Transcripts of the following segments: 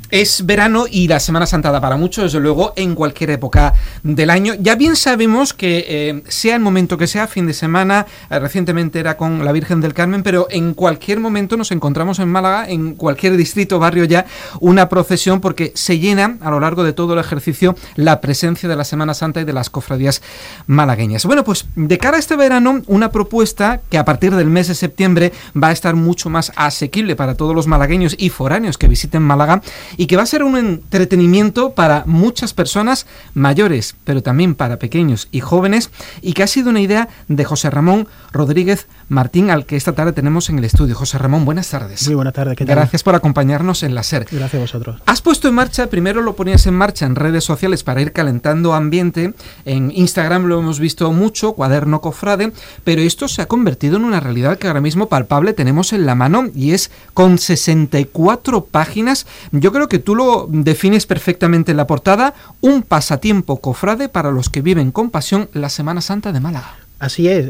Es verano y la Semana Santa da para mucho, desde luego, en cualquier época del año. Ya bien sabemos que sea el momento que sea, fin de semana, recientemente era con la Virgen del Carmen, pero en cualquier momento nos encontramos en Málaga, en cualquier distrito, barrio ya, una procesión, porque se llena a lo largo de todo el ejercicio la presencia de la Semana Santa y de las cofradías malagueñas. Bueno, pues de cara a este verano, una propuesta que a partir del mes de septiembre va a estar mucho más asequible para todos los malagueños y foráneos que visiten Málaga, y que va a ser un entretenimiento para muchas personas mayores, pero también para pequeños y jóvenes, y que ha sido una idea de José Ramón Rodríguez Martín, al que esta tarde tenemos en el estudio. José Ramón, buenas tardes. Muy buenas tardes, ¿qué tal? Gracias por acompañarnos en la SER. Gracias a vosotros. Has puesto en marcha, primero lo ponías en marcha en redes sociales para ir calentando ambiente, en Instagram lo hemos visto mucho, Cuaderno Cofrade, pero esto se ha convertido en una realidad que ahora mismo palpable tenemos en la mano, y es con 64 páginas. Yo creo que tú lo defines perfectamente en la portada: un pasatiempo cofrade para los que viven con pasión la Semana Santa de Málaga. Así es,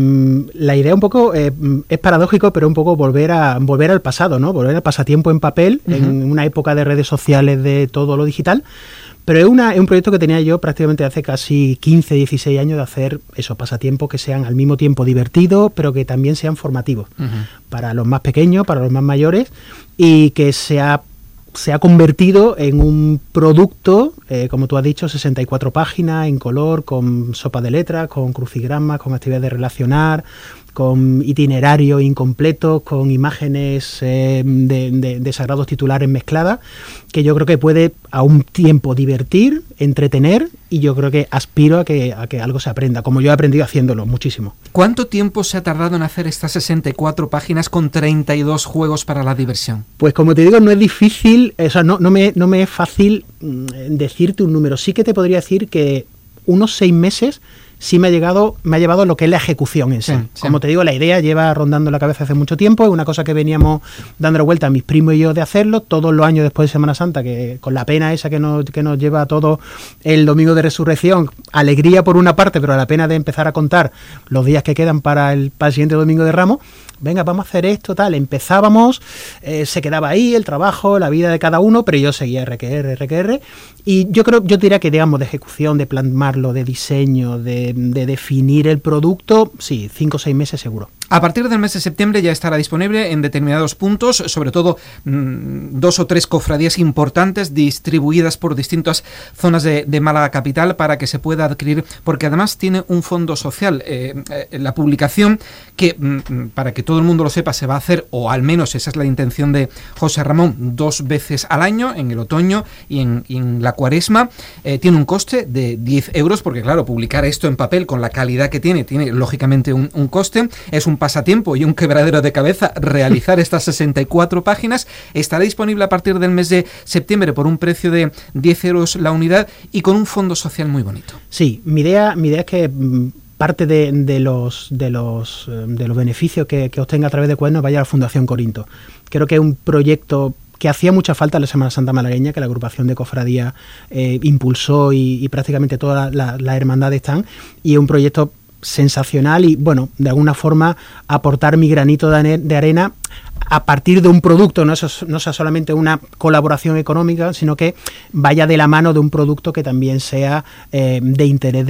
la idea un poco es paradójico, pero un poco volver al pasado, ¿no? Volver al pasatiempo en papel, en una época de redes sociales, de todo lo digital. Pero es un proyecto que tenía yo prácticamente hace casi 15, 16 años, de hacer esos pasatiempos que sean al mismo tiempo divertidos, pero que también sean formativos para los más pequeños, para los más mayores, y que se ha convertido en un producto, como tú has dicho, 64 páginas en color, con sopa de letras, con crucigramas, con actividades de relacionar, con itinerarios incompletos, con imágenes de sagrados titulares mezcladas, que yo creo que puede a un tiempo divertir, entretener, y yo creo que aspiro a que algo se aprenda, como yo he aprendido haciéndolo muchísimo. ¿Cuánto tiempo se ha tardado en hacer estas 64 páginas con 32 juegos para la diversión? Pues como te digo, no es difícil, o sea, no me es fácil decirte un número. Sí que te podría decir que unos 6 meses sí me ha llevado lo que es la ejecución en sí. Como te digo, la idea lleva rondando la cabeza hace mucho tiempo, es una cosa que veníamos dando vuelta a mis primos y yo de hacerlo todos los años después de Semana Santa, que con la pena esa que nos lleva a todos el Domingo de Resurrección, alegría por una parte, pero la pena de empezar a contar los días que quedan para el siguiente Domingo de Ramos. Venga, vamos a hacer esto, tal. Empezábamos, se quedaba ahí el trabajo, la vida de cada uno, pero yo seguía RQR. Y yo diría que, digamos, de ejecución, de plasmarlo, de diseño, de definir el producto, sí, 5 o 6 meses seguro. A partir del mes de septiembre ya estará disponible en determinados puntos, sobre todo 2 o 3 cofradías importantes distribuidas por distintas zonas de Málaga capital, para que se pueda adquirir, porque además tiene un fondo social. La publicación, que para que todo el mundo lo sepa, se va a hacer, o al menos esa es la intención de José Ramón, 2 veces al año, en el otoño y en la cuaresma. Tiene un coste de 10 euros, porque claro, publicar esto en papel con la calidad que tiene lógicamente un coste. Es un pasatiempo y un quebradero de cabeza realizar estas 64 páginas. Estará disponible a partir del mes de septiembre por un precio de 10 euros la unidad, y con un fondo social muy bonito. Sí, mi idea es que parte de los beneficios que obtenga a través de Cuadernos vaya a la Fundación Corinto. Creo que es un proyecto que hacía mucha falta en la Semana Santa malagueña, que la agrupación de cofradía impulsó, y prácticamente todas las hermandades están, y es un proyecto sensacional, y bueno, de alguna forma aportar mi granito de arena a partir de un producto, no sea solamente una colaboración económica, sino que vaya de la mano de un producto que también sea de interés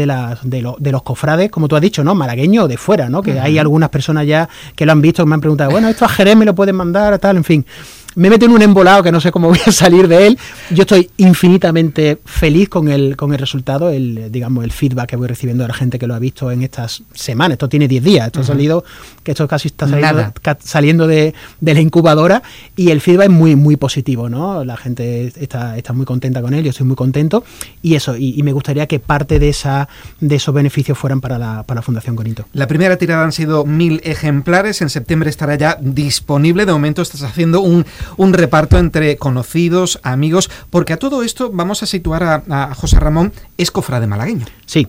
de los cofrades, como tú has dicho, ¿no? Malagueños o de fuera, ¿no? Que hay algunas personas ya que lo han visto, que me han preguntado, bueno, esto a Jerez me lo pueden mandar, tal, en fin. Me meto en un embolado que no sé cómo voy a salir de él. Yo estoy infinitamente feliz con el resultado, el feedback que voy recibiendo de la gente que lo ha visto en estas semanas. Esto tiene 10 días, esto ha salido, que esto casi está saliendo de la incubadora, y el feedback es muy, muy positivo, ¿no? La gente está muy contenta con él, yo estoy muy contento, y eso, y me gustaría que parte de esos beneficios fueran para la Fundación Corinto. La primera tirada han sido 1000 ejemplares, en septiembre estará ya disponible. De momento estás haciendo un reparto entre conocidos, amigos, porque a todo esto vamos a situar a José Ramón, es cofrade malagueño. Sí.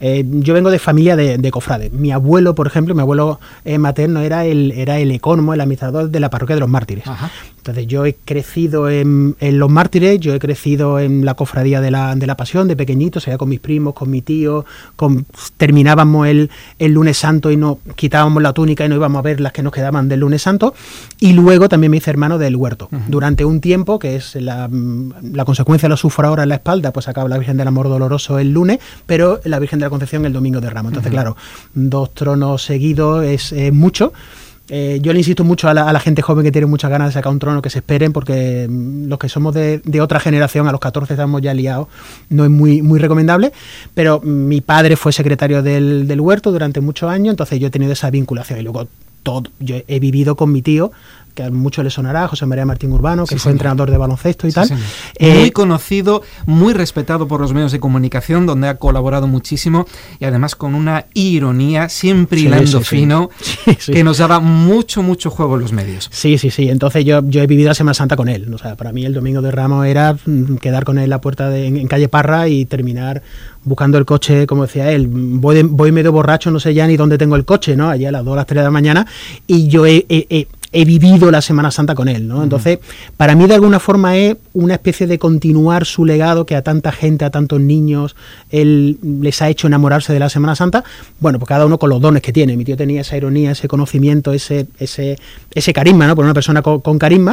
Yo vengo de familia de cofrades. Mi abuelo, por ejemplo, materno era el ecónomo, el administrador de la parroquia de los Mártires. Ajá. Entonces yo he crecido en los mártires, yo he crecido en la cofradía de la Pasión de pequeñito, sea con mis primos, con mi tío, terminábamos el lunes santo y nos quitábamos la túnica y nos íbamos a ver las que nos quedaban del lunes santo, y luego también me hice hermano del huerto. Durante un tiempo, que es la consecuencia de los sufradores en la espalda, pues acaba la Virgen del Amor Doloroso el lunes, pero la Virgen de la Concepción el domingo de Ramos. Entonces, claro, 2 tronos seguidos es mucho. Yo le insisto mucho a la gente joven que tiene muchas ganas de sacar un trono, que se esperen, porque los que somos de otra generación, a los 14 estamos ya liados, no es muy recomendable. Pero mi padre fue secretario del huerto durante muchos años, entonces yo he tenido esa vinculación. Y luego yo he vivido con mi tío, que a muchos le sonará, José María Martín Urbano, que fue entrenador de baloncesto y tal. Muy conocido, muy respetado por los medios de comunicación, donde ha colaborado muchísimo, y además con una ironía, siempre hilando fino, que nos daba mucho juego en los medios. Sí. Entonces yo he vivido la Semana Santa con él. O sea, para mí el domingo de Ramos era quedar con él en la puerta en calle Parra y terminar buscando el coche, como decía él. Voy medio borracho, no sé ya ni dónde tengo el coche, ¿no? Allá a las 2 o las 3 de la mañana, y yo he vivido la Semana Santa con él, ¿no? Entonces, para mí de alguna forma es una especie de continuar su legado, que a tanta gente, a tantos niños, él les ha hecho enamorarse de la Semana Santa. Bueno, pues cada uno con los dones que tiene. Mi tío tenía esa ironía, ese conocimiento, ese carisma, ¿no? Por una persona con carisma.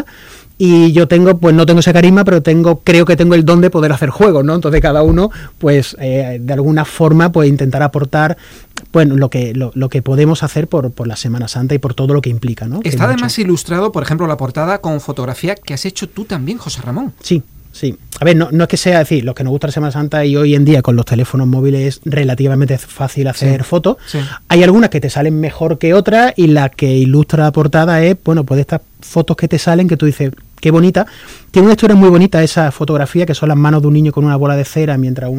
Y yo no tengo ese carisma, pero creo que tengo el don de poder hacer juegos, ¿no? Entonces cada uno, pues, de alguna forma, pues intentar aportar, bueno, lo que podemos hacer por la Semana Santa y por todo lo que implica, ¿no? Está además ilustrado, por ejemplo, la portada con fotografía que has hecho tú también, José Ramón. Sí. A ver, no es que sea decir, los que nos gusta la Semana Santa y hoy en día con los teléfonos móviles es relativamente fácil hacer fotos. Sí. Hay algunas que te salen mejor que otras, y la que ilustra la portada es, bueno, pues de estas fotos que te salen que tú dices, qué bonita. Tiene una historia muy bonita esa fotografía, que son las manos de un niño con una bola de cera mientras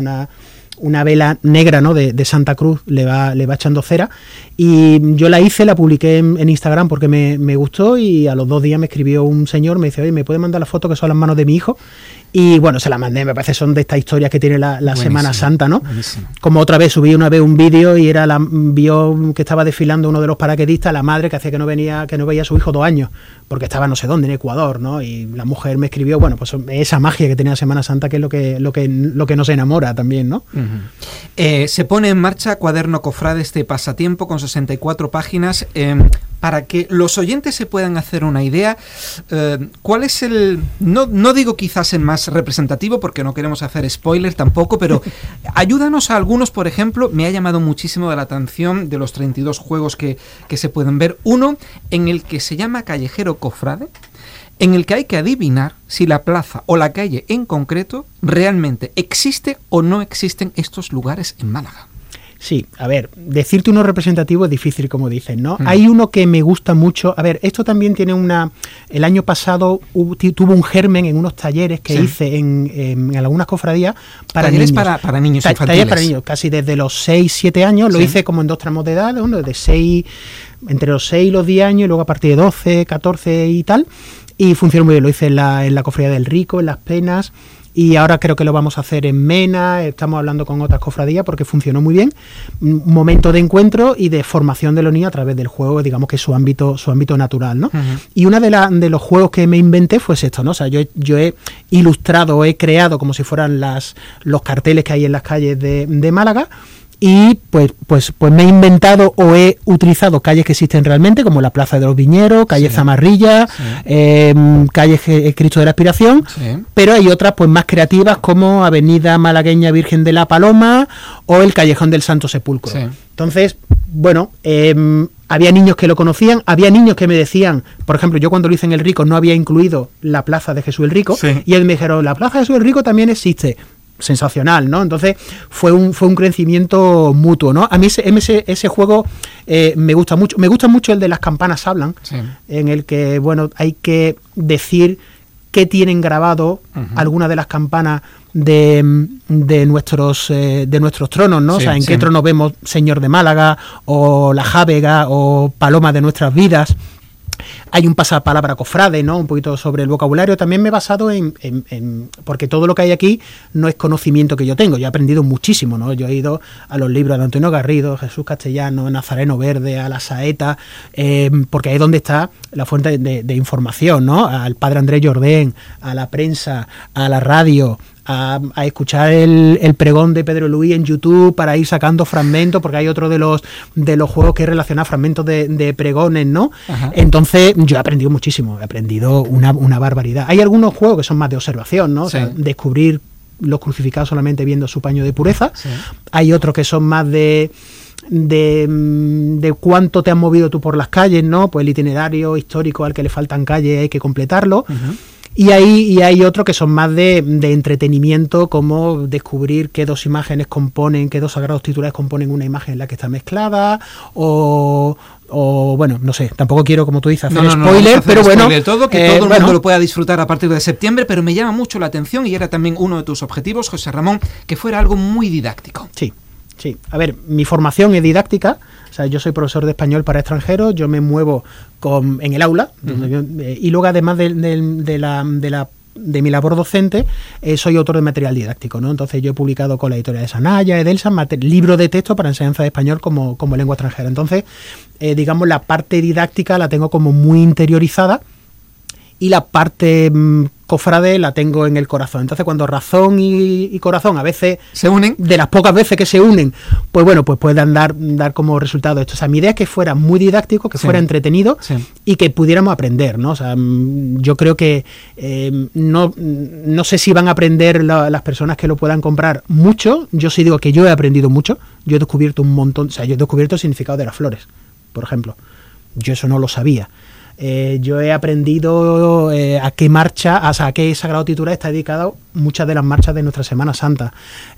una vela negra, ¿no? de Santa Cruz le va echando cera, y yo la publiqué en Instagram porque me gustó, y a los 2 días me escribió un señor, me dice, oye, ¿me puede mandar la foto que son las manos de mi hijo? Y bueno, se la mandé. Me parece son de estas historias que tiene la Semana Santa, ¿no? Buenísimo. Como otra vez subí un vídeo y vio que estaba desfilando uno de los paracaidistas, la madre que hacía que no veía a su hijo 2 años, porque estaba no sé dónde, en Ecuador, ¿no? Y la mujer me escribió, bueno, pues esa magia que tenía la Semana Santa, que es lo que nos enamora también, ¿no? Se pone en marcha Cuaderno Cofrade, este pasatiempo con 64 páginas. Para que los oyentes se puedan hacer una idea, ¿cuál es no digo quizás el más representativo, porque no queremos hacer spoiler tampoco, pero ayúdanos a algunos? Por ejemplo, me ha llamado muchísimo la atención de los 32 juegos que se pueden ver, uno en el que se llama Callejero Cofrade, en el que hay que adivinar si la plaza o la calle en concreto realmente existe o no existen estos lugares en Málaga. Sí, a ver, decirte uno representativo es difícil, como dicen, ¿no? Hay uno que me gusta mucho. A ver, esto también tiene el año pasado tuvo un germen en unos talleres que hice en algunas cofradías para talleres niños. Para niños infantiles. Talleres para niños, casi desde los 6, 7 años. Lo hice como en 2 tramos de edad, uno de 6, entre los 6 y los 10 años, y luego a partir de 12, 14 y tal. Y funcionó muy bien. Lo hice en la cofradía del Rico, en Las Penas. Y ahora creo que lo vamos a hacer en Mena. Estamos hablando con otras cofradías porque funcionó muy bien. Un momento de encuentro y de formación de los niños a través del juego, digamos que es su ámbito natural, ¿no? Y una de los juegos que me inventé fue esto, ¿no? O sea, yo he ilustrado, he creado como si fueran los carteles que hay en las calles de Málaga. Y pues me he inventado o he utilizado calles que existen realmente, como la Plaza de los Viñeros, calle Zamarrilla, calle Cristo de la Aspiración, pero hay otras pues más creativas, como Avenida Malagueña Virgen de la Paloma o el Callejón del Santo Sepulcro. Entonces, bueno, había niños que lo conocían, había niños que me decían, por ejemplo, yo cuando lo hice en el Rico no había incluido la Plaza de Jesús el Rico, y ellos me dijeron, la Plaza de Jesús el Rico también existe. Sensacional, ¿no? Entonces fue un crecimiento mutuo, ¿no? A mí ese juego me gusta mucho. Me gusta mucho el de Las campanas hablan, en el que, bueno, hay que decir qué tienen grabado algunas de las campanas de nuestros tronos, ¿no? O sea, en qué trono vemos Señor de Málaga, o la Jávega, o Paloma de nuestras vidas. Hay un pasapalabra cofrade, ¿no? Un poquito sobre el vocabulario. También me he basado porque todo lo que hay aquí no es conocimiento que yo tengo. Yo he aprendido muchísimo, ¿no? Yo he ido a los libros de Antonio Garrido, Jesús Castellano, Nazareno Verde, a la Saeta, porque ahí es donde está la fuente de información, ¿no? Al padre Andrés Jordén, a la prensa, a la radio, a escuchar el pregón de Pedro Luis en YouTube para ir sacando fragmentos, porque hay otro de los juegos que relaciona fragmentos de pregones, ¿no? Ajá. Entonces yo he aprendido muchísimo, he aprendido una barbaridad. Hay algunos juegos que son más de observación, ¿no? Sí. O sea, descubrir los crucificados solamente viendo su paño de pureza. Sí. Hay otros que son más de cuánto te has movido tú por las calles, ¿no? Pues el itinerario histórico al que le faltan calles hay que completarlo. Uh-huh. Y hay otros que son más de entretenimiento, como descubrir qué dos imágenes componen, qué dos sagrados titulares componen una imagen en la que está mezclada, o bueno, no sé, tampoco quiero, como tú dices, hacer spoiler, pero bueno, spoiler todo, que todo el mundo lo pueda disfrutar a partir de septiembre, pero me llama mucho la atención, y era también uno de tus objetivos, José Ramón, que fuera algo muy didáctico. Sí. A ver, mi formación es didáctica. O sea, yo soy profesor de español para extranjeros, yo me muevo en el aula, y luego además de mi labor docente, soy autor de material didáctico, ¿no? Entonces yo he publicado con la editorial de Sanaya, Edelsa, libros de texto para enseñanza de español como lengua extranjera. Entonces, digamos, la parte didáctica la tengo como muy interiorizada, y la parte cofrade la tengo en el corazón. Entonces, cuando razón y corazón a veces se unen, de las pocas veces que se unen, pues bueno, pues pueden dar como resultado esto. O sea, mi idea es que fuera muy didáctico, que fuera entretenido, y que pudiéramos aprender, ¿no? O sea, yo creo que no sé si van a aprender las personas que lo puedan comprar mucho. Yo sí digo que yo he aprendido mucho. Yo he descubierto un montón, o sea, yo he descubierto el significado de las flores, por ejemplo. Yo eso no lo sabía. Yo he aprendido a qué sagrado titular está dedicado muchas de las marchas de nuestra Semana Santa.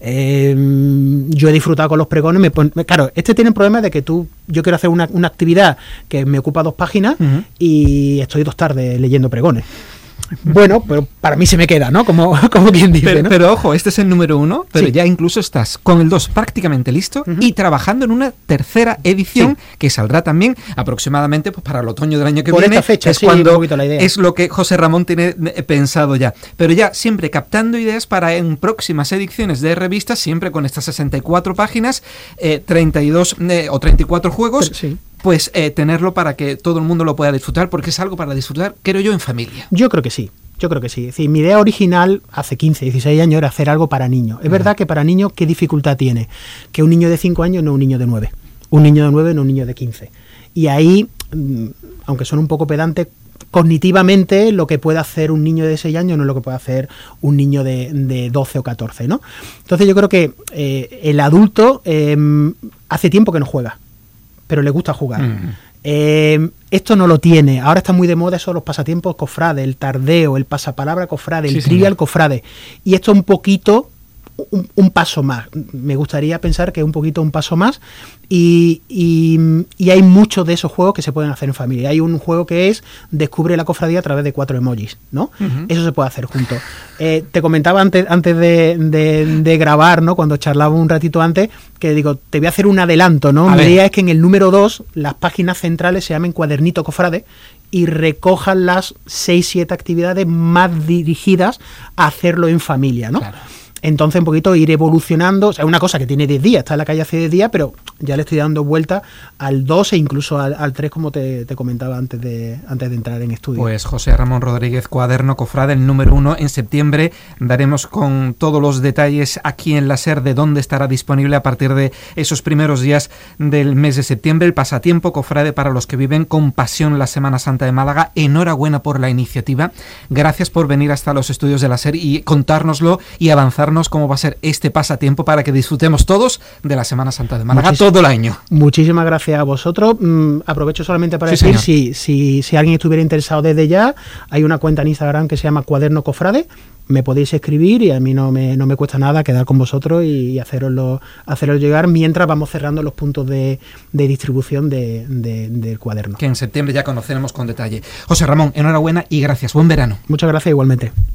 Yo he disfrutado con los pregones. Claro, tiene el problema de que yo quiero hacer una actividad que me ocupa 2 páginas, y estoy 2 tardes leyendo pregones. Bueno, pero para mí se me queda, ¿no? Como quien dice, ¿no? Pero ojo, este es el número 1, pero ya incluso estás con el 2 prácticamente listo, y trabajando en una tercera edición, que saldrá también aproximadamente pues para el otoño del año que viene. Por esta fecha, es cuando un la idea. Es lo que José Ramón tiene pensado ya. Pero ya siempre captando ideas para en próximas ediciones de revistas, siempre con estas 64 páginas, 32 o 34 juegos. Pero, pues tenerlo para que todo el mundo lo pueda disfrutar, porque es algo para disfrutar, creo yo, en familia. Yo creo que sí. Es decir, mi idea original hace 15, 16 años era hacer algo para niños. Es verdad que para niños, ¿qué dificultad tiene? Que un niño de 5 años no un niño de 9. Un niño de 9 no un niño de 15. Y ahí, aunque son un poco pedantes, cognitivamente lo que puede hacer un niño de 6 años no es lo que puede hacer un niño de 12 o 14, ¿no? Entonces yo creo que el adulto hace tiempo que no juega, pero le gusta jugar. Esto no lo tiene. Ahora está muy de moda eso, los pasatiempos cofrade, el tardeo, el pasapalabra cofrade, el trivial cofrade. Y esto un poquito, un paso más. Me gustaría pensar que es un poquito un paso más. Y hay muchos de esos juegos que se pueden hacer en familia. Hay un juego que es Descubre la cofradía a través de 4 emojis, ¿no? Eso se puede hacer juntos. Te comentaba antes de grabar, ¿no? Cuando charlaba un ratito antes, que digo, te voy a hacer un adelanto, ¿no? Mi idea es que en el número 2 las páginas centrales se llamen Cuadernito Cofrade y recojan las 6-7 actividades más dirigidas a hacerlo en familia, ¿no? Claro. Entonces un poquito ir evolucionando, o sea, una cosa que tiene 10 días, está en la calle hace 10 días, pero ya le estoy dando vuelta al 2 e incluso al 3, como te comentaba antes de entrar en estudio. Pues José Ramón Rodríguez, Cuaderno Cofrade, el número 1 en septiembre. Daremos con todos los detalles aquí en la SER de dónde estará disponible a partir de esos primeros días del mes de septiembre. El pasatiempo cofrade para los que viven con pasión la Semana Santa de Málaga. Enhorabuena por la iniciativa. Gracias por venir hasta los estudios de la SER y contárnoslo y avanzar cómo va a ser este pasatiempo para que disfrutemos todos de la Semana Santa de Málaga todo el año. Muchísimas gracias a vosotros. Aprovecho solamente para decir, si alguien estuviera interesado desde ya, hay una cuenta en Instagram que se llama Cuaderno Cofrade. Me podéis escribir y a mí no me cuesta nada quedar con vosotros y haceroslo llegar mientras vamos cerrando los puntos de distribución del cuaderno. Que en septiembre ya conoceremos con detalle. José Ramón, enhorabuena y gracias. Buen verano. Muchas gracias igualmente.